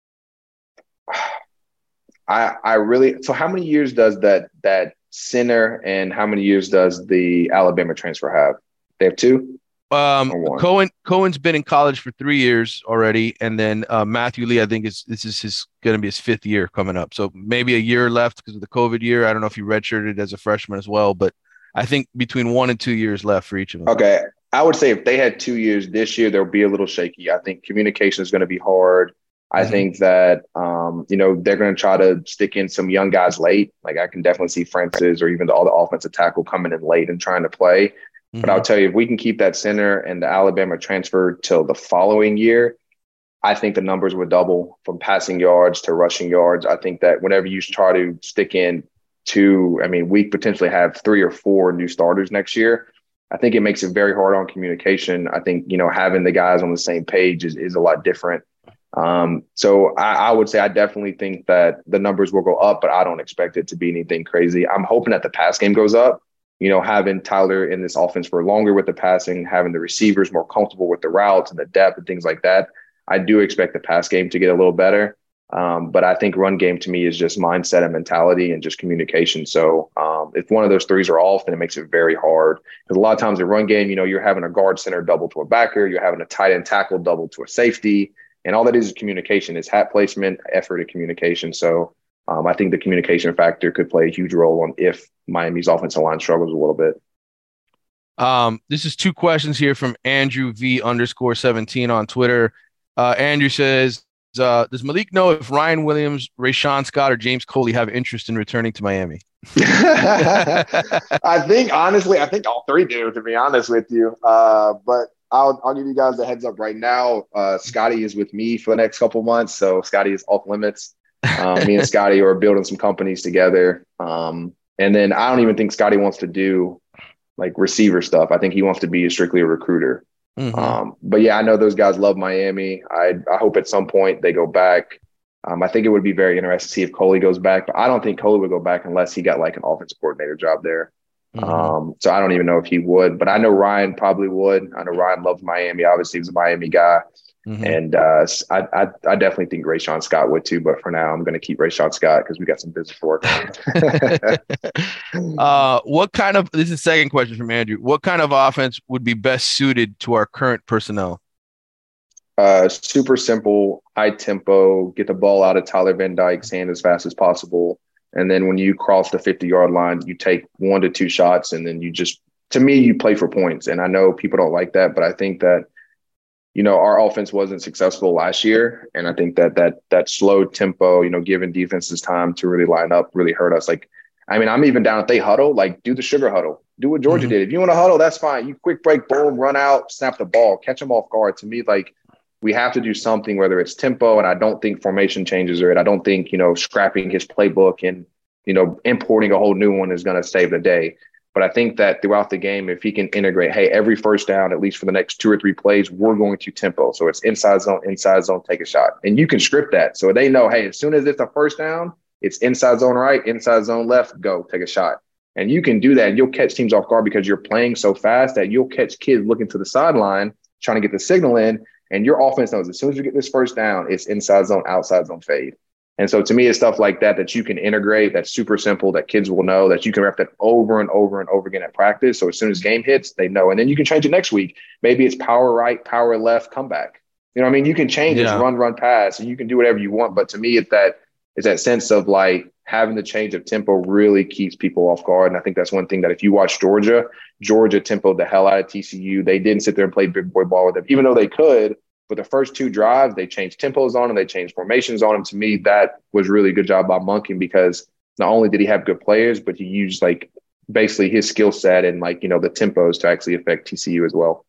Speaker 8: I, I really. So, how many years does that that center and how many years does the Alabama transfer have? They have two.
Speaker 7: Um, Cohen Cohen's been in college for three years already, and then uh, Matthew Lee, I think is this is his going to be his fifth year coming up. So maybe a year left because of the COVID year. I don't know if he redshirted as a freshman as well, but I think between one and two years left for each of them.
Speaker 8: Okay, I would say if they had two years this year, they'll be a little shaky. I think communication is going to be hard. I mm-hmm. think that um, you know they're going to try to stick in some young guys late. Like I can definitely see Francis or even the, all the offensive tackle coming in late and trying to play. But mm-hmm. I'll tell you, if we can keep that center and the Alabama transfer till the following year, I think the numbers would double from passing yards to rushing yards. I think that whenever you try to stick in two, I mean, we potentially have three or four new starters next year. I think it makes it very hard on communication. I think, you know, having the guys on the same page is, is a lot different. Um, so I, I would say I definitely think that the numbers will go up, but I don't expect it to be anything crazy. I'm hoping that the pass game goes up. You know, having Tyler in this offense for longer with the passing, having the receivers more comfortable with the routes and the depth and things like that. I do expect the pass game to get a little better. Um, but I think run game to me is just mindset and mentality and just communication. So um, if one of those threes are off, then it makes it very hard. Because a lot of times in run game, you know, you're having a guard center double to a backer. You're having a tight end tackle double to a safety. And all that is is communication. It's hat placement, effort, and communication. So Um, I think the communication factor could play a huge role on if Miami's offensive line struggles a little bit.
Speaker 7: Um, this is two questions here from Andrew V underscore seventeen on Twitter. Uh, Andrew says, uh, does Malik know if Ryan Williams, Rashawn Scott, or James Coley have interest in returning to Miami?
Speaker 8: I think, honestly, I think all three do, to be honest with you. Uh, but I'll, I'll give you guys a heads up right now. Uh, Scotty is with me for the next couple months, so Scotty is off limits. Um, me and Scotty are building some companies together. Um, and then I don't even think Scotty wants to do like receiver stuff. I think he wants to be strictly a recruiter.
Speaker 7: Mm-hmm.
Speaker 8: Um, but yeah, I know those guys love Miami. I I hope at some point they go back. Um, I think it would be very interesting to see if Coley goes back, but I don't think Coley would go back unless he got like an offensive coordinator job there.
Speaker 7: Mm-hmm.
Speaker 8: Um, so I don't even know if he would, but I know Ryan probably would. I know Ryan loves Miami. Obviously, he's a Miami guy. Mm-hmm. And uh, I, I I definitely think Rashawn Scott would too. But for now, I'm going to keep Rashawn Scott because we got some business for it.
Speaker 7: uh, what kind of – this is the second question from Andrew. What kind of offense would be best suited to our current personnel?
Speaker 8: Uh, super simple, high tempo, get the ball out of Tyler Van Dyke's hand as fast as possible. And then when you cross the fifty-yard line, you take one to two shots, and then you just – to me, you play for points. And I know people don't like that, but I think that – you know, our offense wasn't successful last year. And I think that that that slow tempo, you know, giving defenses time to really line up really hurt us. Like, I mean, I'm even down if they huddle, like do the sugar huddle. Do what Georgia mm-hmm. did. If you want to huddle, that's fine. You quick break, boom, run out, snap the ball, catch them off guard. To me, like, we have to do something, whether it's tempo, and I don't think formation changes are it. I don't think, you know, scrapping his playbook and, you know, importing a whole new one is going to save the day. But I think that throughout the game, if he can integrate, hey, every first down, at least for the next two or three plays, we're going to tempo. So it's inside zone, inside zone, take a shot. And you can script that. So they know, hey, as soon as it's a first down, it's inside zone right, inside zone left, go, take a shot. And you can do that, and you'll catch teams off guard because you're playing so fast that you'll catch kids looking to the sideline, trying to get the signal in, and your offense knows as soon as you get this first down, it's inside zone, outside zone fade. And so to me, it's stuff like that that you can integrate, that's super simple, that kids will know, that you can rep that over and over and over again at practice. So as soon as game hits, they know. And then you can change it next week. Maybe it's power right, power left, comeback. You know what I mean? You can change yeah. it, run, run, pass, and you can do whatever you want. But to me, it's that, it's that sense of like having the change of tempo really keeps people off guard. And I think that's one thing that if you watch Georgia, Georgia tempoed the hell out of T C U. They didn't sit there and play big boy ball with them, even though they could. But the first two drives, they changed tempos on them. They changed formations on them. To me, that was really a good job by Monken because not only did he have good players, but he used like basically his skill set and like, you know, the tempos to actually affect T C U as well.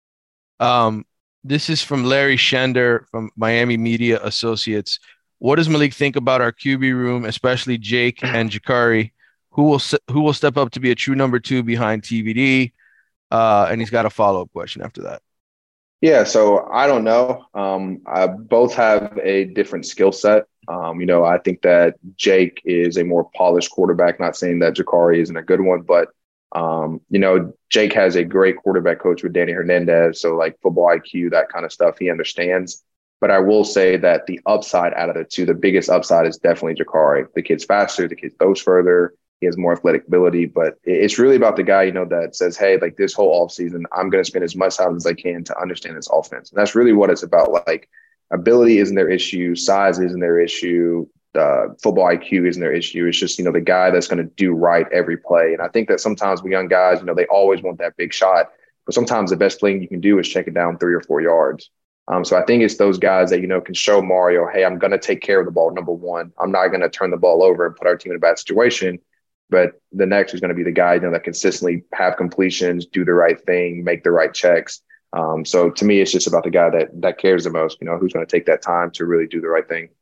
Speaker 7: Um, this is from Larry Shender from Miami Media Associates. What does Malik think about our Q B room, especially Jake and Jakari? Who will who will step up to be a true number two behind T V D? Uh, and he's got a follow-up question after that.
Speaker 8: Yeah, so I don't know. Um, I both have a different skill set. Um, you know, I think that Jake is a more polished quarterback, not saying that Jakari isn't a good one, but, um, you know, Jake has a great quarterback coach with Danny Hernandez. So like football I Q, that kind of stuff, he understands. But I will say that the upside out of the two, the biggest upside is definitely Jakari. The kid's faster, the kid throws further. He has more athletic ability, but it's really about the guy, you know, that says, hey, like this whole offseason, I'm going to spend as much time as I can to understand this offense. And that's really what it's about. Like ability isn't their issue. Size isn't their issue. Uh, football I Q isn't their issue. It's just, you know, the guy that's going to do right every play. And I think that sometimes with young guys, you know, they always want that big shot, but sometimes the best thing you can do is check it down three or four yards. Um, so I think it's those guys that, you know, can show Mario, hey, I'm going to take care of the ball, number one. I'm not going to turn the ball over and put our team in a bad situation. But the next is going to be the guy, you know, that consistently have completions, do the right thing, make the right checks. Um, so to me, it's just about the guy that that cares the most, you know, who's going to take that time to really do the right thing.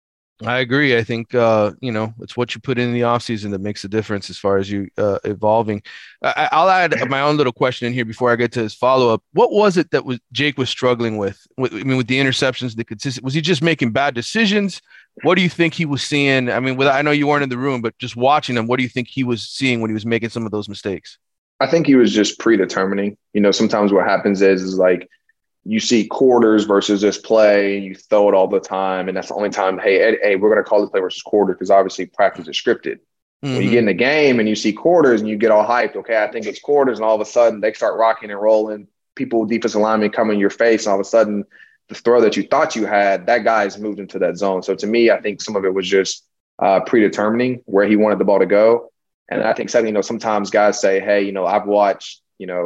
Speaker 7: I agree. I think, uh, you know, it's what you put in the offseason that makes a difference as far as you uh, evolving. I, I'll add my own little question in here before I get to his follow-up. What was it that was Jake was struggling with? with I mean, with the interceptions, the consistent, was he just making bad decisions? What do you think he was seeing? I mean, with, I know you weren't in the room, but just watching him, what do you think he was seeing when he was making some of those mistakes?
Speaker 8: I think he was just predetermining. You know, sometimes what happens is, is like, you see quarters versus this play, you throw it all the time, and that's the only time, hey, Ed, hey, we're going to call this play versus quarter because obviously practice is scripted. Mm-hmm. When you get in the game and you see quarters and you get all hyped, okay, I think it's quarters, and all of a sudden they start rocking and rolling. People, defensive linemen come in your face, and all of a sudden the throw that you thought you had, that guy's moved into that zone. So to me, I think some of it was just uh, predetermining where he wanted the ball to go. And I think, secondly, you know, sometimes guys say, hey, you know, I've watched, you know,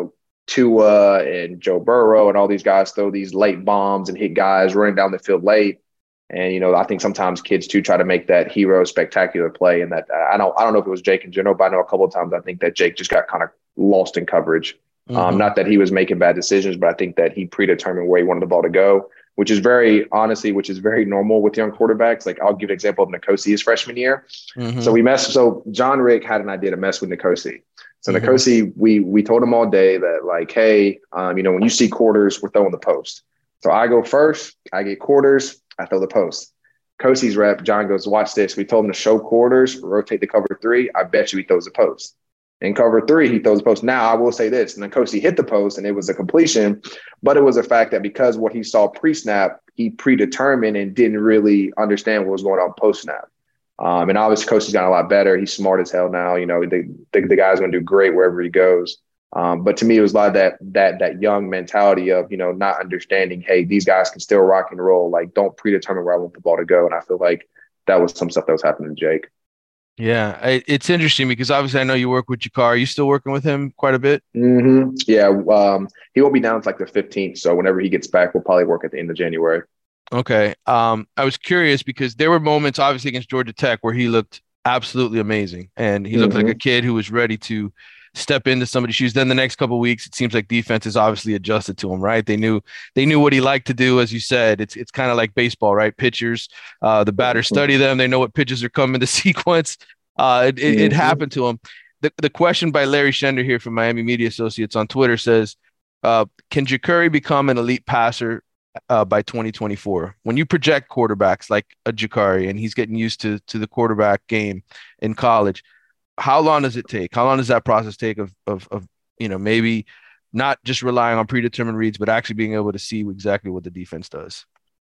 Speaker 8: Tua and Joe Burrow and all these guys throw these late bombs and hit guys running down the field late. And, you know, I think sometimes kids too try to make that hero spectacular play. And that I don't I don't know if it was Jake in general, but I know a couple of times I think that Jake just got kind of lost in coverage. Mm-hmm. Um, not that he was making bad decisions, but I think that he predetermined where he wanted the ball to go, which is very honestly, which is very normal with young quarterbacks. Like I'll give an example of Nkosi his freshman year. Mm-hmm. So we messed. So John Rick had an idea to mess with Nkosi. So mm-hmm. Nkosi, we we told him all day that like, hey, um, you know, when you see quarters, we're throwing the post. So I go first, I get quarters, I throw the post. Kosi's rep, John goes, watch this. We told him to show quarters, rotate the cover three. I bet you he throws the post. In cover three, he throws the post. Now, I will say this. And Nkosi hit the post, and it was a completion. But it was a fact that because what he saw pre-snap, he predetermined and didn't really understand what was going on post-snap. Um, and obviously, Kosi's gotten a lot better. He's smart as hell now. You know, the, the, the guy's going to do great wherever he goes. Um, but to me, it was a lot of that that that young mentality of, you know, not understanding, hey, these guys can still rock and roll. Like, don't predetermine where I want the ball to go. And I feel like that was some stuff that was happening to Jake.
Speaker 7: Yeah, I, it's interesting because obviously I know you work with Jakar. Are you still working with him quite a bit?
Speaker 8: Mm-hmm. Yeah, um, he won't be down until like the fifteenth. So whenever he gets back, we'll probably work at the end of January.
Speaker 7: Okay. Um, I was curious because there were moments, obviously, against Georgia Tech where he looked absolutely amazing. And he looked mm-hmm. like a kid who was ready to step into somebody's shoes. Then the next couple of weeks, it seems like defense has obviously adjusted to him, right? They knew they knew what he liked to do, as you said. It's it's kind of like baseball, right? Pitchers, uh, the batters study them. They know what pitches are coming to sequence. Uh, it, it, mm-hmm. it happened to him. The the question by Larry Shender here from Miami Media Associates on Twitter says, uh, can Jacurri become an elite passer uh, by twenty twenty-four? When you project quarterbacks like a Jacurri and he's getting used to to the quarterback game in college, how long does it take? How long does that process take of, of, of, you know, maybe not just relying on predetermined reads, but actually being able to see exactly what the defense does?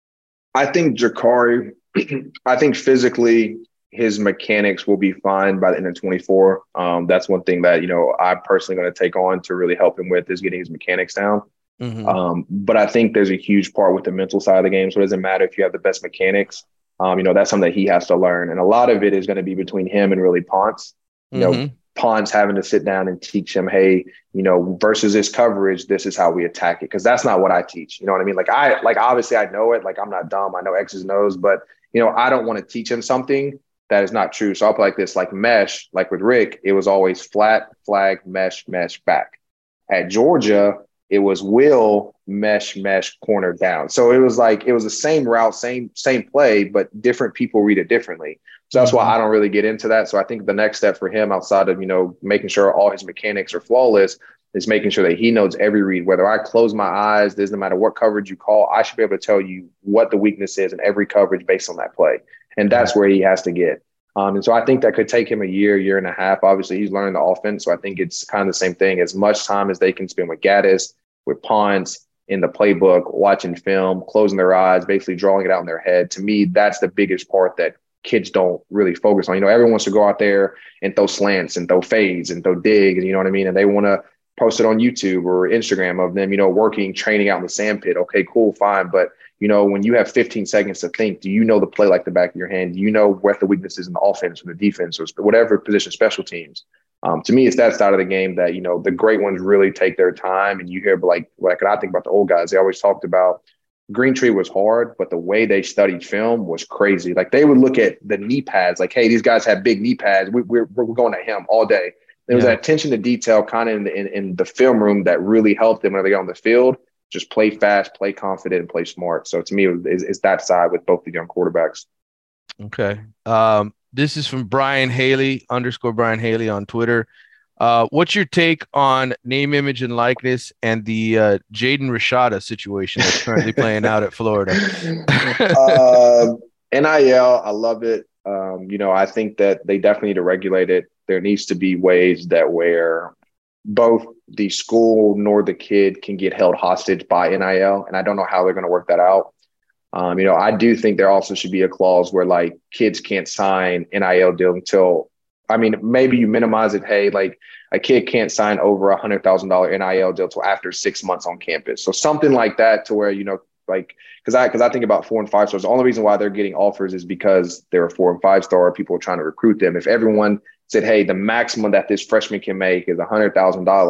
Speaker 8: I think Jacurri, I think physically his mechanics will be fine by the end of twenty-four. Um, that's one thing that, you know, I'm personally going to take on to really help him with is getting his mechanics down. Mm-hmm. Um, but I think there's a huge part with the mental side of the game. So it doesn't matter if you have the best mechanics. Um, you know, that's something that he has to learn. And a lot of it is going to be between him and really Ponce. You know, mm-hmm. Ponce having to sit down and teach him, hey, you know, versus this coverage, this is how we attack it. Cause that's not what I teach. You know what I mean? Like I, like, obviously I know it, like I'm not dumb. I know X's and O's, but you know, I don't want to teach him something that is not true. So I'll play like this, like mesh, like with Rick, it was always flat, flag, mesh, mesh, back. At Georgia, it was will, mesh, mesh, corner, down. So it was like, it was the same route, same, same play, but different people read it differently. So that's why I don't really get into that. So I think the next step for him outside of, you know, making sure all his mechanics are flawless is making sure that he knows every read. Whether I close my eyes, doesn't matter what coverage you call, I should be able to tell you what the weakness is in every coverage based on that play. And that's where he has to get. Um, and so I think that could take him a year, year and a half. Obviously, he's learning the offense. So I think it's kind of the same thing. As much time as they can spend with Gaddis, with Ponce, in the playbook, watching film, closing their eyes, basically drawing it out in their head. To me, that's the biggest part that kids don't really focus on. You know, everyone wants to go out there and throw slants and throw fades and throw digs, you know what I mean? And they want to post it on YouTube or Instagram of them, you know, working, training out in the sand pit. Okay, cool, fine. But, you know, when you have fifteen seconds to think, do you know the play like the back of your hand? Do you know what the weaknesses in the offense or the defense or whatever position, special teams? Um, to me, it's that side of the game that, you know, the great ones really take their time. And you hear, like, like I think about the old guys, they always talked about Greentree was hard, but the way they studied film was crazy. Like they would look at the knee pads, like, hey, these guys have big knee pads. We, we're, we're going at him all day. There was yeah. that attention to detail kind of in, in, in the film room that really helped them when they got on the field. Just play fast, play confident, and play smart. So to me, it's, it's that side with both the young quarterbacks.
Speaker 7: Okay. Um, this is from Brian Haley, underscore Brian Haley on Twitter. Uh, what's your take on name, image, and likeness and the uh, Jaden Rashada situation that's currently playing out at Florida?
Speaker 8: uh, N I L, I love it. Um, you know, I think that they definitely need to regulate it. There needs to be ways that where both the school nor the kid can get held hostage by N I L, and I don't know how they're going to work that out. Um, you know, I do think there also should be a clause where, like, kids can't sign N I L deal until – I mean, maybe you minimize it. Hey, like a kid can't sign over a one hundred thousand dollars N I L deal till after six months on campus. So something like that to where, you know, like – because I, because I think about four and five stars. The only reason why they're getting offers is because they're a four and five star. People are trying to recruit them. If everyone said, hey, the maximum that this freshman can make is one hundred thousand dollars,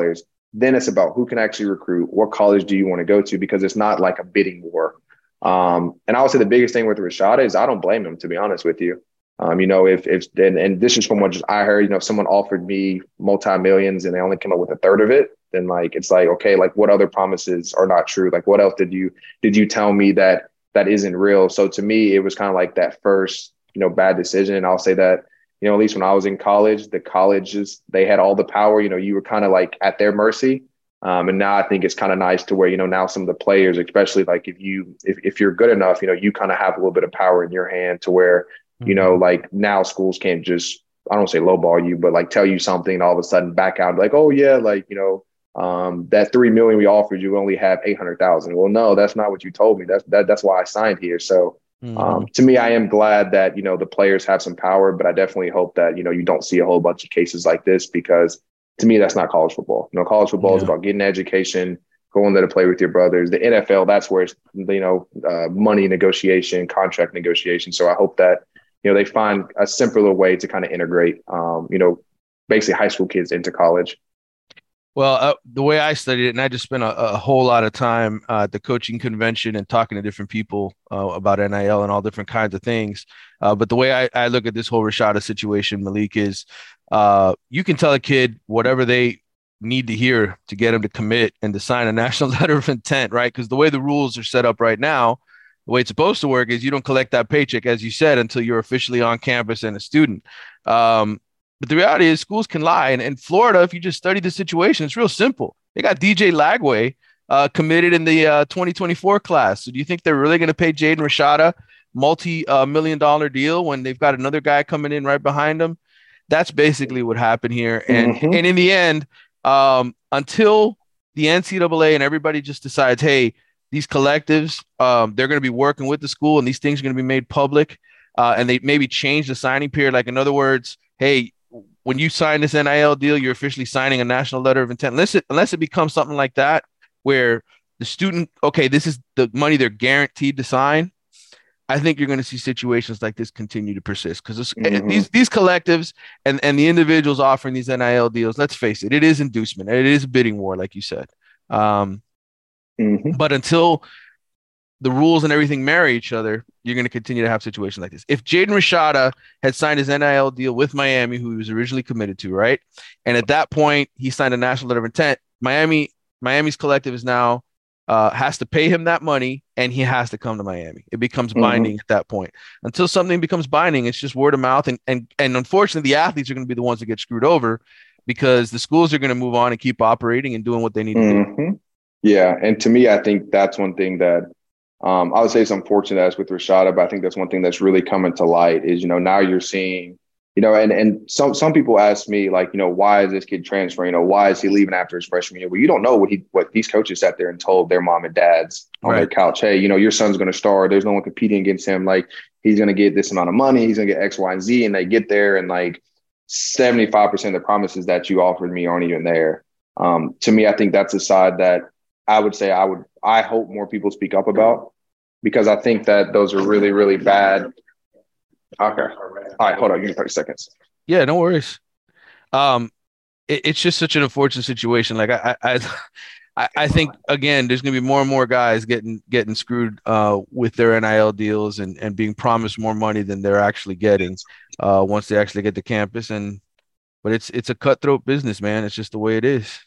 Speaker 8: then it's about who can actually recruit. What college do you want to go to? Because it's not like a bidding war. Um, and I would say the biggest thing with Rashada is I don't blame him, to be honest with you. Um, you know, if, if, and, and this is from what just I heard, you know, if someone offered me multi-millions and they only came up with a third of it, then like, it's like, okay, like what other promises are not true? Like what else did you, did you tell me that that isn't real? So to me, it was kind of like that first, you know, bad decision. And I'll say that, you know, at least when I was in college, the colleges, they had all the power, you know, you were kind of like at their mercy. Um, and now I think it's kind of nice to where, you know, now some of the players, especially like if you, if, if you're good enough, you know, you kind of have a little bit of power in your hand to where, you know, like now schools can't just, I don't say lowball you, but like tell you something and all of a sudden back out like, oh yeah, like, you know, um, that three million we offered you only have eight hundred thousand. Well, no, that's not what you told me. That's, that, that's why I signed here. So mm-hmm. um, to me, I am glad that, you know, the players have some power, but I definitely hope that, you know, you don't see a whole bunch of cases like this, because to me, that's not college football. You know, college football yeah. is about getting education, going there to play with your brothers. The N F L, that's where it's, you know, uh, money negotiation, contract negotiation. So I hope that, you know, they find a simpler way to kind of integrate, um, you know, basically high school kids into college.
Speaker 7: Well, uh, the way I studied it, and I just spent a, a whole lot of time uh, at the coaching convention and talking to different people uh, about N I L and all different kinds of things. Uh, but the way I, I look at this whole Rashada situation, Malik, is uh, you can tell a kid whatever they need to hear to get them to commit and to sign a national letter of intent, right? Because the way the rules are set up right now, the way it's supposed to work is you don't collect that paycheck, as you said, until you're officially on campus and a student. Um, but the reality is schools can lie. And in Florida, if you just study the situation, it's real simple. They got D J Lagway uh, committed in the uh, twenty twenty-four class. So do you think they're really going to pay Jaden Rashada multi-million uh, dollar deal when they've got another guy coming in right behind them? That's basically what happened here. And, mm-hmm. and in the end, um, until the N C double A and everybody just decides, hey, these collectives, um, they're going to be working with the school and these things are going to be made public, uh, and they maybe change the signing period. Like, in other words, hey, when you sign this N I L deal, you're officially signing a national letter of intent. Unless it, unless it becomes something like that, where the student, okay, this is the money they're guaranteed to sign, I think you're going to see situations like this continue to persist, because mm-hmm. these these collectives and, and the individuals offering these N I L deals, let's face it, it is inducement. It is a bidding war, like you said. Um, mm-hmm. But until the rules and everything marry each other, you're going to continue to have situations like this. If Jaden Rashada had signed his N I L deal with Miami, who he was originally committed to, right? And at that point, he signed a national letter of intent. Miami, Miami's collective is now uh, has to pay him that money, and he has to come to Miami. It becomes binding mm-hmm. at that point. Until something becomes binding, it's just word of mouth. And and and unfortunately, the athletes are going to be the ones that get screwed over, because the schools are going to move on and keep operating and doing what they need mm-hmm. to do.
Speaker 8: Yeah, and to me, I think that's one thing that um, I would say it's unfortunate as with Rashada, but I think that's one thing that's really coming to light is, you know, now you're seeing, you know, and and some some people ask me, like, you know, why is this kid transferring? You know, why is he leaving after his freshman year? Well, you don't know what he what these coaches sat there and told their mom and dads on right. their couch. Hey, you know, your son's going to start. There's no one competing against him. Like, he's going to get this amount of money. He's going to get X, Y, and Z. And they get there, and like seventy-five percent of the promises that you offered me aren't even there. Um, to me, I think that's a side that I would say I would I hope more people speak up about, because I think that those are really, really bad. Okay. All right, hold on. Give me thirty seconds.
Speaker 7: Yeah, no worries. Um, it, it's just such an unfortunate situation. Like I, I, I, I think again, there's gonna be more and more guys getting getting screwed uh, with their N I L deals and and being promised more money than they're actually getting uh, once they actually get to campus. And but it's it's a cutthroat business, man. It's just the way it is.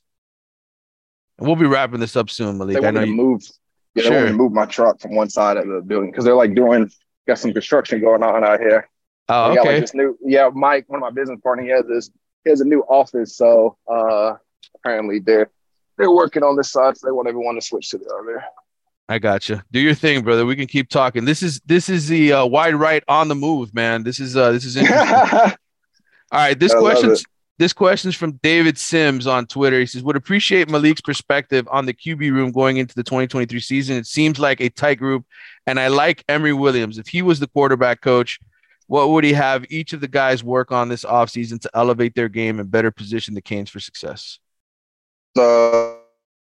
Speaker 7: And we'll be wrapping this up soon, Malik.
Speaker 8: They want
Speaker 7: I know
Speaker 8: me to
Speaker 7: you
Speaker 8: move. Yeah, they
Speaker 7: sure.
Speaker 8: want me to move my truck from one side of the building because they're like doing got some construction going on out here.
Speaker 7: Oh,
Speaker 8: we
Speaker 7: okay.
Speaker 8: Got like this new, yeah, Mike, one of my business partners, he has this, he has a new office. So uh, apparently they're they're working on this side, so they want everyone to switch to the other.
Speaker 7: I gotcha. Do your thing, brother. We can keep talking. This is this is the uh, wide right on the move, man. This is uh, this is interesting. All right, this question this question's from David Sims on Twitter. He says, "Would appreciate Malik's perspective on the Q B room going into the twenty twenty-three season. It seems like a tight group, and I like Emory Williams. If he was the quarterback coach, what would he have each of the guys work on this offseason to elevate their game and better position the Canes for success?"
Speaker 8: So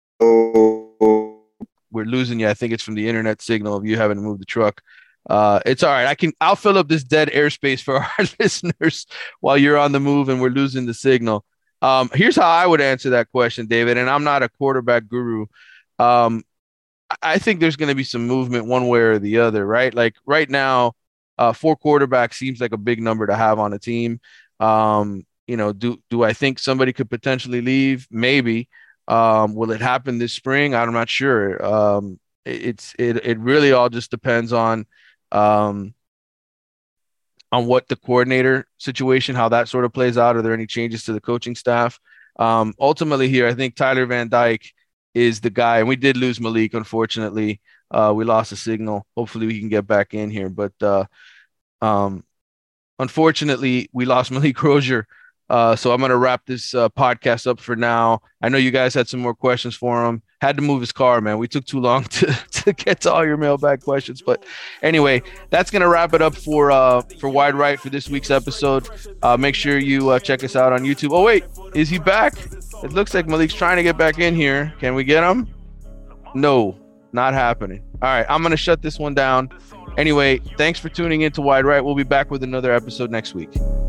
Speaker 7: we're losing you. I think it's from the internet signal of you having to move the truck. Uh, it's all right. I can, I'll fill up this dead airspace for our listeners while you're on the move and we're losing the signal. Um, here's how I would answer that question, David, and I'm not a quarterback guru. Um, I think there's going to be some movement one way or the other, right? Like right now, uh, four quarterbacks seems like a big number to have on a team. Um, you know, do do I think somebody could potentially leave? Maybe. Um, will it happen this spring? I'm not sure. Um, it, it's it it really all just depends on um, on what the coordinator situation, how that sort of plays out. Are there any changes to the coaching staff? Um, ultimately here, I think Tyler Van Dyke is the guy, and we did lose Malik, unfortunately. Uh, we lost the signal. Hopefully we can get back in here. But uh, um, unfortunately, we lost Malik Rozier. Uh, so I'm going to wrap this uh, podcast up for now. I know you guys had some more questions for him. Had to move his car, man. We took too long to, to get to all your mailbag questions. But anyway, that's going to wrap it up for uh, for Wide Right for this week's episode. Uh, make sure you uh, check us out on YouTube. Oh, wait, is he back? It looks like Malik's trying to get back in here. Can we get him? No, not happening. All right, I'm going to shut this one down. Anyway, thanks for tuning in to Wide Right. We'll be back with another episode next week.